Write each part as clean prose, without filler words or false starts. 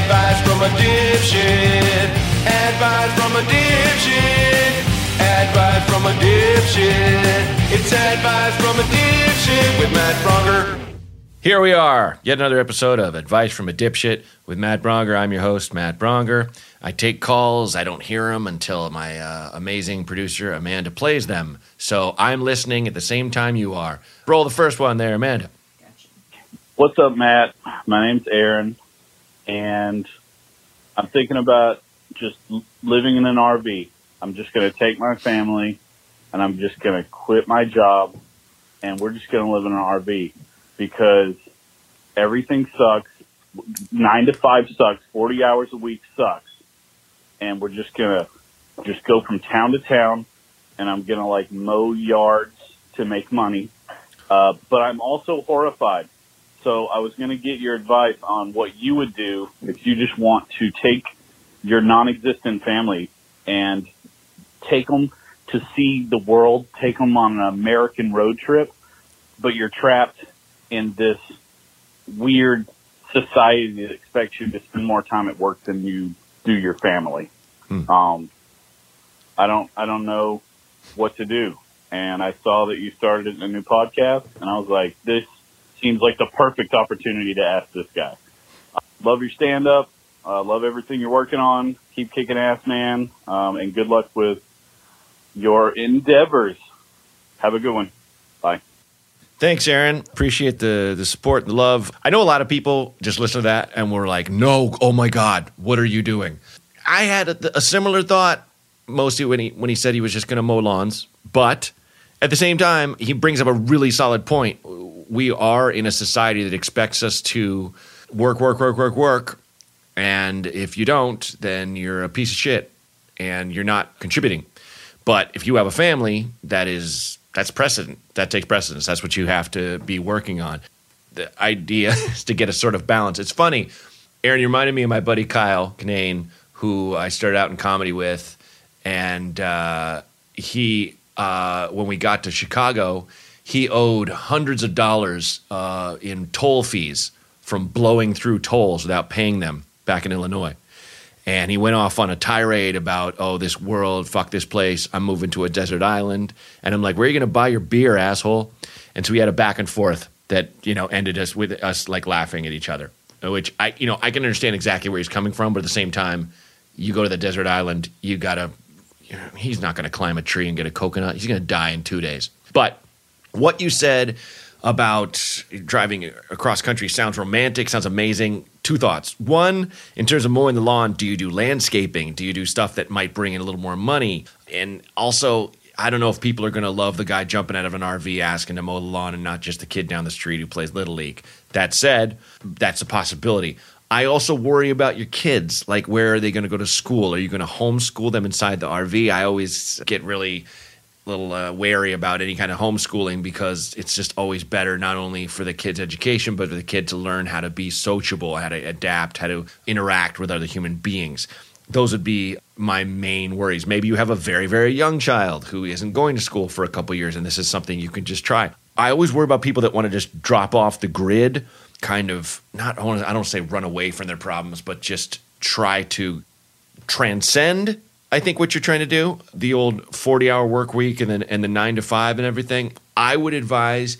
Advice from a dipshit. Advice from a dipshit. Advice from a dipshit. It's Advice from a Dipshit with Matt Bronger. Here we are, yet another episode of Advice from a Dipshit with Matt Bronger. I'm your host, Matt Bronger. I take calls. I don't hear them until my amazing producer, Amanda, plays them. So I'm listening at the same time you are. Roll the first one there, Amanda. What's up, Matt? My name's Aaron, and I'm thinking about just living in an RV. I'm just going to take my family, and I'm just going to quit my job, and we're just going to live in an RV because everything sucks. 9 to 5 sucks. 40 hours a week sucks. And we're just going to just go from town to town, and I'm going to, mow yards to make money. But I'm also horrified. So I was going to get your advice on what you would do if you just want to take your non-existent family and take them to see the world, take them on an American road trip, but you're trapped in this weird society that expects you to spend more time at work than you do your family. I don't know what to do. And I saw that you started a new podcast, and I was like, this seems like the perfect opportunity to ask this guy. Love your stand-up. Love everything you're working on. Keep kicking ass, man. And good luck with your endeavors. Have a good one. Bye. Thanks, Aaron. Appreciate the support and the love. I know a lot of people just listen to that and were like, no, oh my God, what are you doing? I had a similar thought, mostly when he said he was just going to mow lawns. But at the same time, he brings up a really solid point. We are in a society that expects us to work. And if you don't, then you're a piece of shit and you're not contributing. But if you have a family, that's precedent. That takes precedence. That's what you have to be working on. The idea is to get a sort of balance. It's funny. Aaron, you reminded me of my buddy Kyle Kinane, who I started out in comedy with. And he, when we got to Chicago, he owed hundreds of dollars in toll fees from blowing through tolls without paying them back in Illinois. And he went off on a tirade about, oh, this world, fuck this place, I'm moving to a desert island. And I'm like, where are you going to buy your beer, asshole? And so we had a back and forth that, ended us with us laughing at each other, which I can understand exactly where he's coming from. But at the same time, you go to the desert island, he's not going to climb a tree and get a coconut. He's going to die in 2 days. But what you said about driving across country sounds romantic, sounds amazing. 2 thoughts. One, in terms of mowing the lawn, do you do landscaping? Do you do stuff that might bring in a little more money? And also, I don't know if people are going to love the guy jumping out of an RV asking to mow the lawn and not just the kid down the street who plays Little League. That said, that's a possibility. I also worry about your kids. Like, where are they going to go to school? Are you going to homeschool them inside the RV? I always get really little wary about any kind of homeschooling because it's just always better not only for the kid's education, but for the kid to learn how to be sociable, how to adapt, how to interact with other human beings. Those would be my main worries. Maybe you have a very, very young child who isn't going to school for a couple years, and this is something you can just try. I always worry about people that want to just drop off the grid, kind of, I don't say run away from their problems, but just try to transcend, I think, what you're trying to do, the old 40-hour work week and the 9 to 5 and everything. I would advise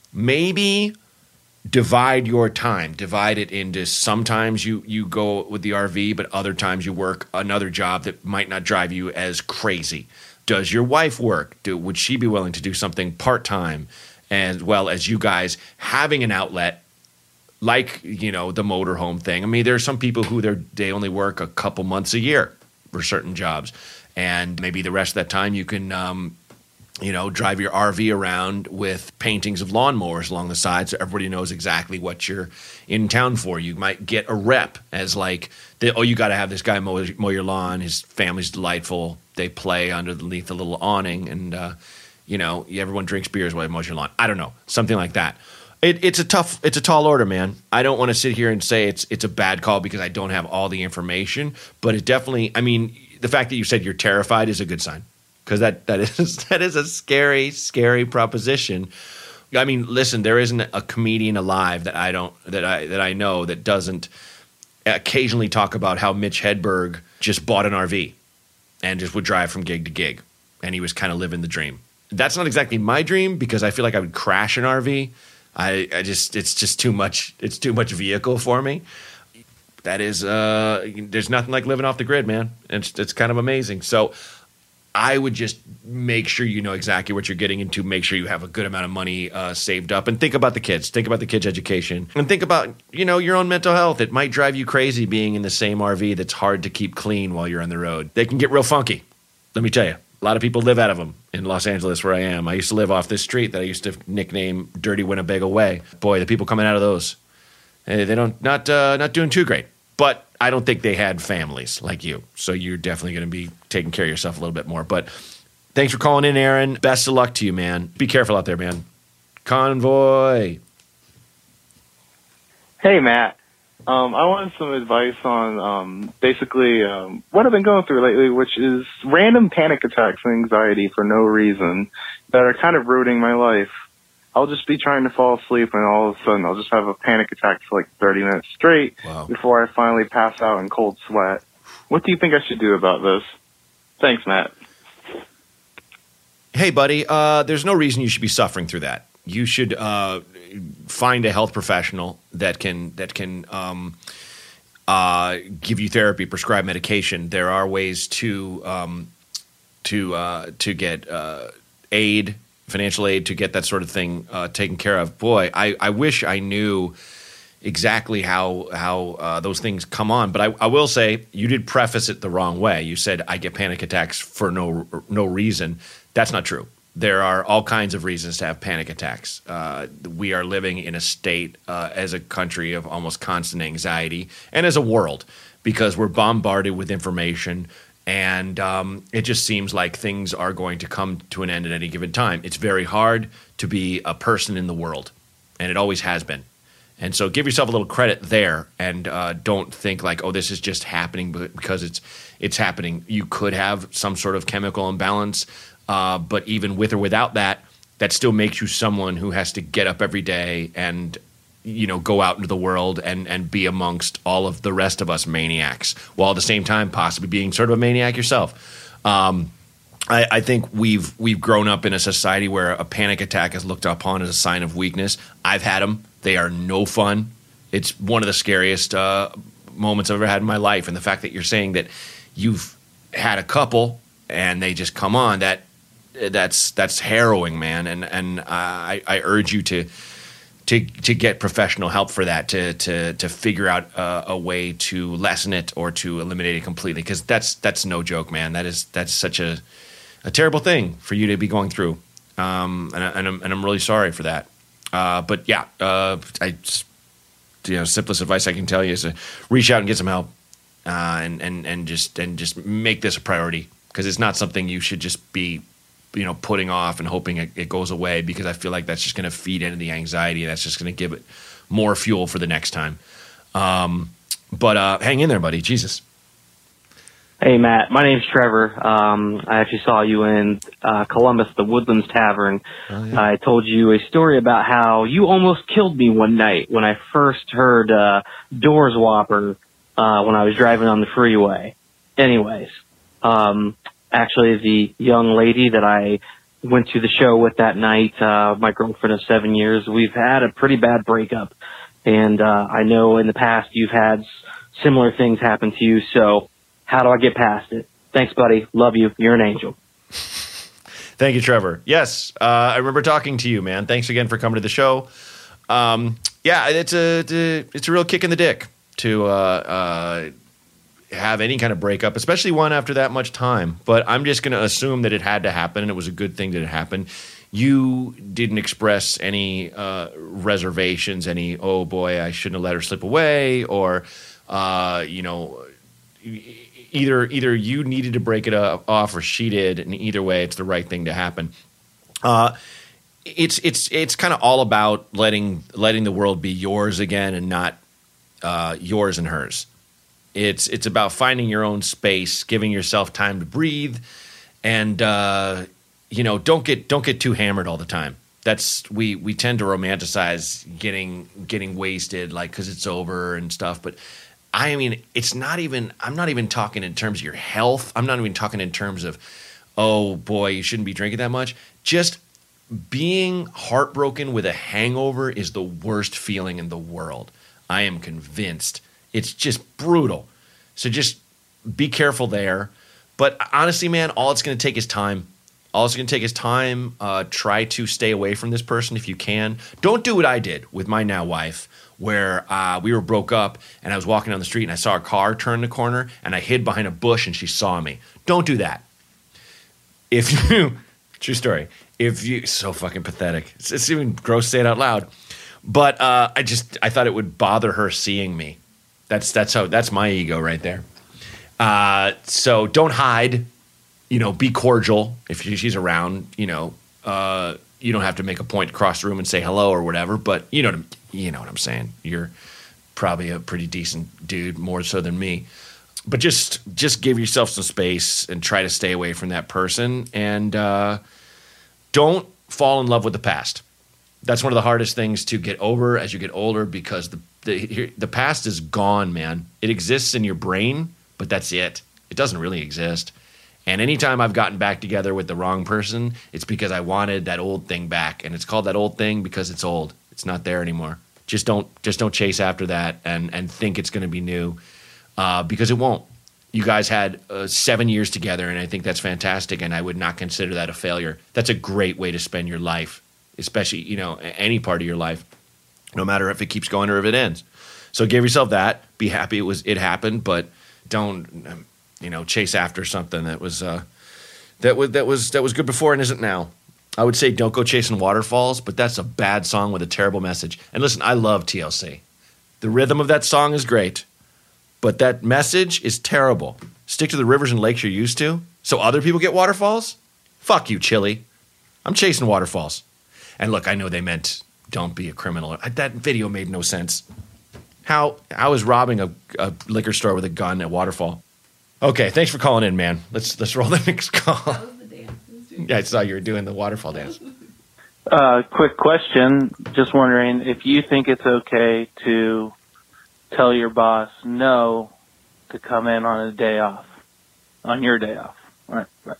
maybe divide your time. Divide it into sometimes you go with the RV, but other times you work another job that might not drive you as crazy. Does your wife work? Would she be willing to do something part-time as well as you guys having an outlet like, the motorhome thing? I mean, there are some people who they only work a couple months a year for certain jobs. And maybe the rest of that time you can, drive your RV around with paintings of lawnmowers along the side so everybody knows exactly what you're in town for. You might get a rep as you got to have this guy mow your lawn. His family's delightful. They play underneath the little awning and, everyone drinks beers while he mows your lawn. I don't know, something like that. It's a tall order, man. I don't want to sit here and say it's a bad call because I don't have all the information, but it definitely, the fact that you said you're terrified is a good sign because that is a scary, scary proposition. Listen, there isn't a comedian alive that I know that doesn't occasionally talk about how Mitch Hedberg just bought an RV and just would drive from gig to gig, and he was kind of living the dream. That's not exactly my dream because I feel like I would crash an RV. It's just too much. It's too much vehicle for me. That is, there's nothing like living off the grid, man. It's kind of amazing. So I would just make sure you know exactly what you're getting into. Make sure you have a good amount of money saved up, and think about the kids. Think about the kids' education, and think about your own mental health. It might drive you crazy being in the same RV that's hard to keep clean while you're on the road. They can get real funky. Let me tell you. A lot of people live out of them in Los Angeles, where I am. I used to live off this street that I used to nickname Dirty Winnebago Way. Boy, the people coming out of those, they not doing too great. But I don't think they had families like you, so you're definitely going to be taking care of yourself a little bit more. But thanks for calling in, Aaron. Best of luck to you, man. Be careful out there, man. Convoy. Hey, Matt. I wanted some advice on basically what I've been going through lately, which is random panic attacks and anxiety for no reason that are kind of ruining my life. I'll just be trying to fall asleep, and all of a sudden I'll just have a panic attack for like 30 minutes straight before I finally pass out in cold sweat. What do you think I should do about this? Thanks, Matt. Hey, buddy, there's no reason you should be suffering through that. You should find a health professional that can give you therapy, prescribe medication. There are ways to get aid, financial aid, to get that sort of thing taken care of. Boy, I wish I knew exactly how those things come on. But I will say you did preface it the wrong way. You said I get panic attacks for no reason. That's not true. There are all kinds of reasons to have panic attacks. We are living in a state as a country of almost constant anxiety, and as a world, because we're bombarded with information, and it just seems like things are going to come to an end at any given time. It's very hard to be a person in the world, and it always has been. And so give yourself a little credit there, and don't think like, oh, this is just happening because it's happening. You could have some sort of chemical imbalance. But even with or without that, that still makes you someone who has to get up every day and, go out into the world and be amongst all of the rest of us maniacs, while at the same time possibly being sort of a maniac yourself. I think we've grown up in a society where a panic attack is looked upon as a sign of weakness. I've had them. They are no fun. It's one of the scariest moments I've ever had in my life. And the fact that you're saying that you've had a couple and they just come on, that's harrowing, man. And I urge you to get professional help for that, to figure out a way to lessen it or to eliminate it completely, because that's no joke, man. That's such a terrible thing for you to be going through, and I'm really sorry for that. But yeah, simplest advice I can tell you is to reach out and get some help, and just make this a priority, because it's not something you should just be putting off and hoping it goes away, because I feel like that's just going to feed into the anxiety. That's just going to give it more fuel for the next time. But hang in there, buddy. Jesus. Hey, Matt. My name's Trevor. I actually saw you in Columbus, the Woodlands Tavern. Oh, yeah. I told you a story about how you almost killed me one night when I first heard Doors Whopper when I was driving on the freeway. Anyways, actually, the young lady that I went to the show with that night, my girlfriend of 7 years, we've had a pretty bad breakup. And I know in the past you've had similar things happen to you, so how do I get past it? Thanks, buddy. Love you. You're an angel. Thank you, Trevor. Yes, I remember talking to you, man. Thanks again for coming to the show. Yeah, it's a real kick in the dick to have any kind of breakup, especially one after that much time. But I'm just going to assume that it had to happen, and it was a good thing that it happened. You didn't express any reservations, any, oh boy, I shouldn't have let her slip away, or either you needed to break it off or she did, and either way, it's the right thing to happen. It's kind of all about letting the world be yours again, and not yours and hers. It's about finding your own space, giving yourself time to breathe, and don't get too hammered all the time. We tend to romanticize getting wasted, like, because it's over and stuff, but I mean, I'm not even talking in terms of your health. I'm not even talking in terms of, oh boy, you shouldn't be drinking that much. Just being heartbroken with a hangover is the worst feeling in the world. I am convinced. It's just brutal. So just be careful there. But honestly, man, all it's going to take is time. All it's going to take is time. Try to stay away from this person if you can. Don't do what I did with my now wife, where we were broke up and I was walking down the street and I saw a car turn the corner and I hid behind a bush and she saw me. Don't do that. If you, true story. So fucking pathetic. It's even gross to say it out loud. But I thought it would bother her seeing me. That's my ego right there. So don't hide. Be cordial if she's around. You don't have to make a point to cross the room and say hello or whatever. But you know what I'm saying. You're probably a pretty decent dude, more so than me. But just give yourself some space and try to stay away from that person. And don't fall in love with the past. That's one of the hardest things to get over as you get older, because the past is gone, man. It exists in your brain, but that's it. It doesn't really exist. And anytime I've gotten back together with the wrong person, it's because I wanted that old thing back. And it's called that old thing because it's old. It's not there anymore. Just don't chase after that and think it's going to be new, because it won't. You guys had 7 years together, and I think that's fantastic, and I would not consider that a failure. That's a great way to spend your life, especially, any part of your life, no matter if it keeps going or if it ends. So give yourself that. Be happy it happened, but don't chase after something that was good before and isn't now. I would say don't go chasing waterfalls, but that's a bad song with a terrible message. And listen, I love TLC. The rhythm of that song is great, but that message is terrible. Stick to the rivers and lakes you're used to, so other people get waterfalls? Fuck you, Chili. I'm chasing waterfalls. And look, I know they meant don't be a criminal. That video made no sense. How I was robbing a liquor store with a gun at Waterfall. Okay, thanks for calling in, man. Let's roll the next call. That was the dance. Yeah, I saw you were doing the waterfall dance. Quick question. Just wondering if you think it's okay to tell your boss no to come in on a day off, on your day off. All right.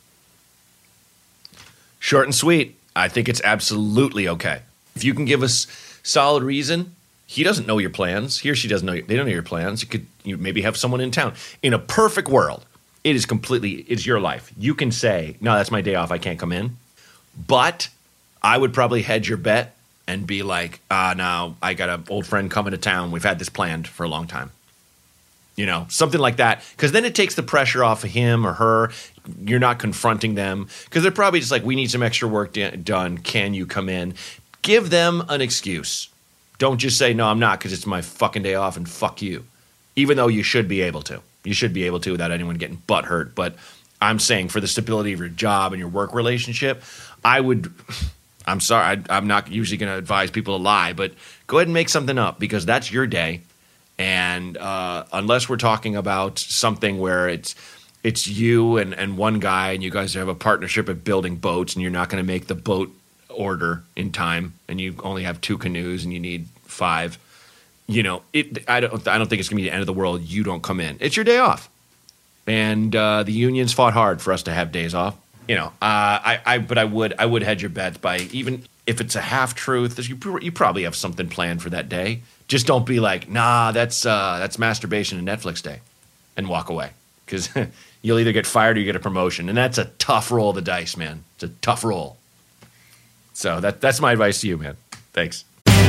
Short and sweet. I think it's absolutely okay. If you can give us solid reason, he doesn't know your plans. He or she doesn't know. They don't know your plans. You maybe have someone in town. In a perfect world, it's your life. You can say, no, that's my day off. I can't come in. But I would probably hedge your bet and be like, no, I got an old friend coming to town. We've had this planned for a long time. Something like that. Because then it takes the pressure off of him or her. You're not confronting them. Because they're probably just like, we need some extra work done. Can you come in? Give them an excuse. Don't just say, no, I'm not, because it's my fucking day off and fuck you. Even though you should be able to. You should be able to without anyone getting butthurt. But I'm saying for the stability of your job and your work relationship, I'm sorry, I'm not usually going to advise people to lie, but go ahead and make something up, because that's your day. And unless we're talking about something where it's you and one guy and you guys have a partnership at building boats and you're not going to make the boat order in time and you only have 2 canoes and you need 5, I don't think it's going to be the end of the world. You don't come in. It's your day off. And the unions fought hard for us to have days off. But I would hedge your bets by, even if it's a half truth, you probably have something planned for that day. Just don't be like, nah, that's masturbation and Netflix day, and walk away, because you'll either get fired or you get a promotion, and that's a tough roll of the dice, man. It's a tough roll. So that's my advice to you, man. Thanks.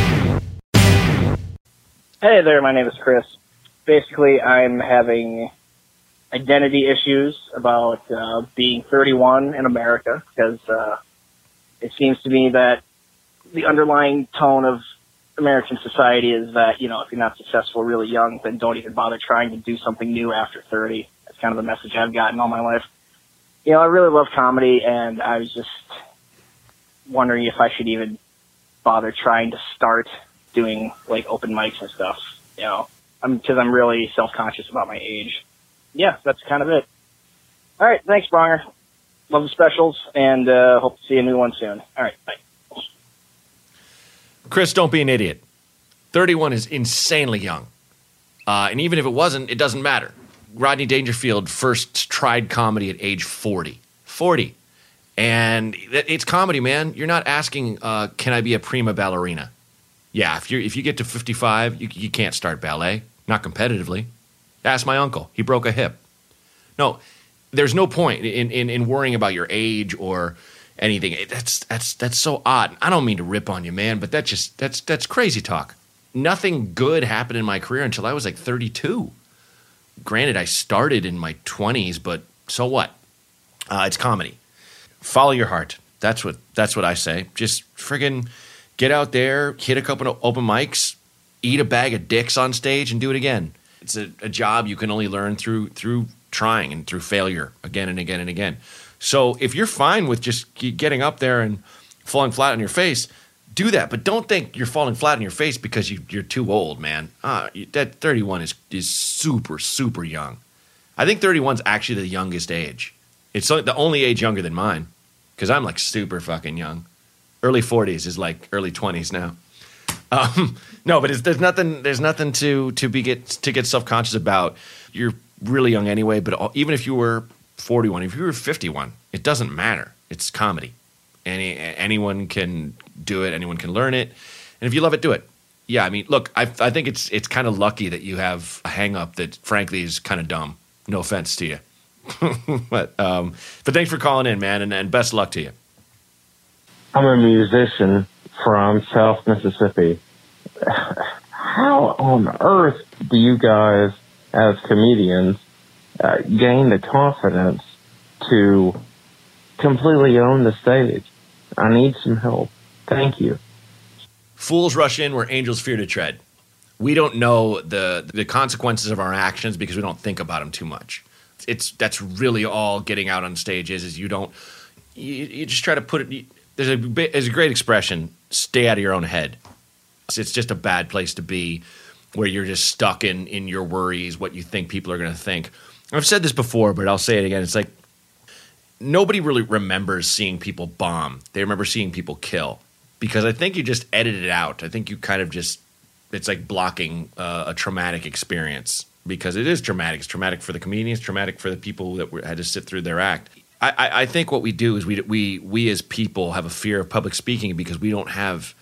Hey there, my name is Chris. Basically, I'm having identity issues about being 31 in America, because it seems to me that the underlying tone of American society is that, if you're not successful really young, then don't even bother trying to do something new after 30. That's kind of the message I've gotten all my life. I really love comedy, and I was just wondering if I should even bother trying to start doing open mics and stuff, because I'm really self-conscious about my age. Yeah, that's kind of it. All right, thanks, Bronger. Love the specials, and hope to see a new one soon. All right, bye. Chris, don't be an idiot. 31 is insanely young. And even if it wasn't, it doesn't matter. Rodney Dangerfield first tried comedy at age 40. 40. And it's comedy, man. You're not asking, can I be a prima ballerina? Yeah, if you get to 55, you can't start ballet. Not competitively. Ask my uncle. He broke a hip. No, there's no point in worrying about your age or anything. That's so odd. I don't mean to rip on you, man, but that's crazy talk. Nothing good happened in my career until I was like 32. Granted, I started in my 20s, but so what? It's comedy. Follow your heart. That's what I say. Just friggin' get out there, hit a couple of open mics, eat a bag of dicks on stage, and do it again. It's a job you can only learn through trying and through failure again and again and again. So if you're fine with just getting up there and falling flat on your face, do that. But don't think you're falling flat on your face because you're too old, man. That 31 is super, super young. I think 31 is actually the youngest age. It's the only age younger than mine because I'm like super fucking young. Early 40s is like early 20s now. No, but there's nothing to get self-conscious about. You're really young anyway, but even if you were 41, if you were 51, it doesn't matter. It's comedy. Anyone can do it. Anyone can learn it. And if you love it, do it. Yeah, I mean, look, I think it's kind of lucky that you have a hang-up that, frankly, is kind of dumb. No offense to you. But thanks for calling in, man, and best luck to you. I'm a musician from South Mississippi. How on earth do you guys, as comedians, gain the confidence to completely own the stage? I need some help. Thank you. Fools rush in where angels fear to tread. We don't know the consequences of our actions because we don't think about them too much. That's really all getting out on stage is you just try to put it. There's a great expression: stay out of your own head. It's just a bad place to be, where you're just stuck in your worries, what you think people are going to think. I've said this before, but I'll say it again. It's like nobody really remembers seeing people bomb. They remember seeing people kill, because I think you just edit it out. I think you kind of just – it's like blocking a traumatic experience, because it is traumatic. It's traumatic for the comedians, traumatic for the people that had to sit through their act. I think what we do is we as people have a fear of public speaking because we don't have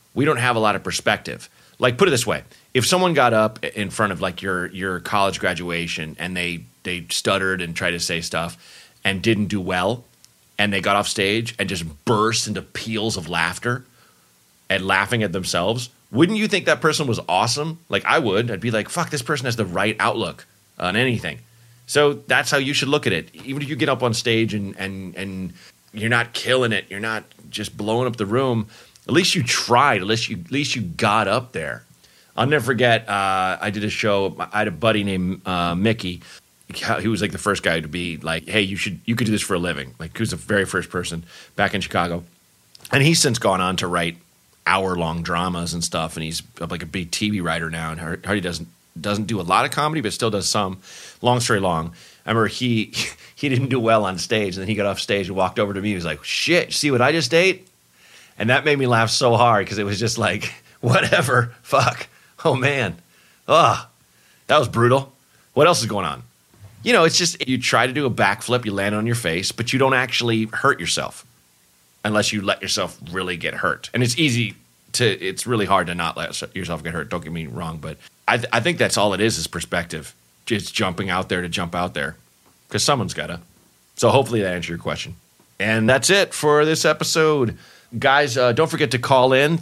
a lot of perspective. Like, put it this way. If someone got up in front of like your college graduation and they stuttered and tried to say stuff and didn't do well, and they got off stage and just burst into peals of laughter and laughing at themselves, wouldn't you think that person was awesome? Like, I would. I'd be like, fuck, this person has the right outlook on anything. So that's how you should look at it. Even if you get up on stage and you're not killing it, you're not just blowing up the room, at least you tried. At least you got up there. I'll never forget, I did a show. I had a buddy named Mickey. He was like the first guy to be like, hey, you could do this for a living. Like, he was the very first person back in Chicago. And he's since gone on to write hour-long dramas and stuff, and he's like a big TV writer now, and Hardy doesn't do a lot of comedy, but still does some. Long story long, I remember he didn't do well on stage, and then he got off stage and walked over to me. He was like, shit, see what I just ate? And that made me laugh so hard, because it was just like, whatever, fuck, oh man, that was brutal. What else is going on? You know, it's just, you try to do a backflip, you land on your face, but you don't actually hurt yourself unless you let yourself really get hurt. And it's really hard to not let yourself get hurt, don't get me wrong, but I think that's all it is perspective. Just jumping out there to jump out there, because someone's got to. So hopefully that answered your question. And that's it for this episode. Guys, don't forget to call in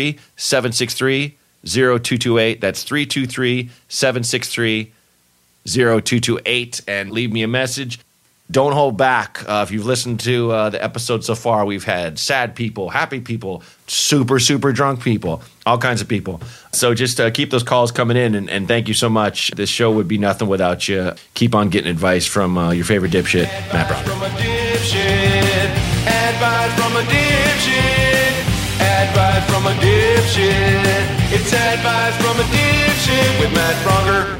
323-763-0228. That's 323-763-0228, and leave me a message. Don't hold back. If you've listened to the episode so far, we've had sad people, happy people, super, super drunk people, all kinds of people. So just keep those calls coming in, and thank you so much. This show would be nothing without you. Keep on getting advice from your favorite dipshit, Matt Brown. Advice from a dipshit. Advice from a dipshit. It's advice from a dipshit with Matt Bronger.